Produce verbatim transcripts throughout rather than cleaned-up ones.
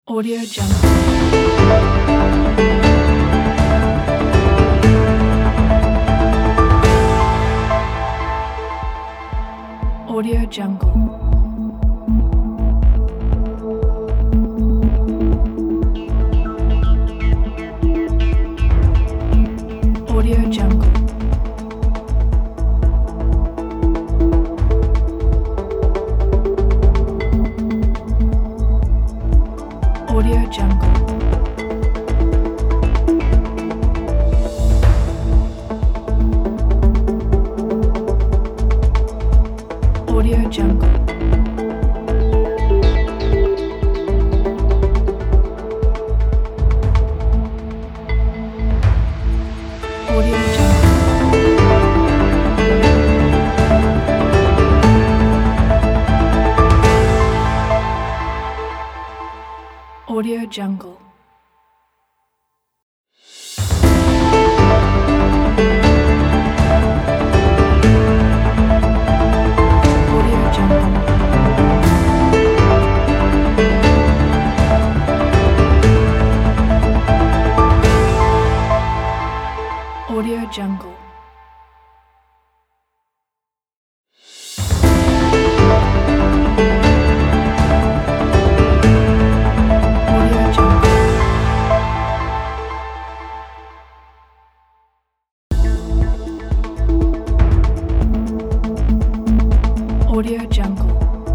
Audio Jungle. Audio Jungle. Audio Jungle. Audio Jungle. Audio Jungle. Audio Jungle. Audio Jungle. Audio Jungle. Audio Jungle.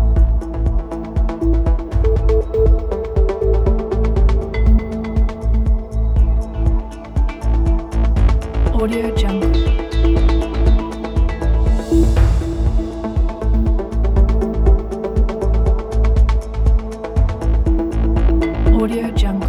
Audio Jungle. Audio Jungle.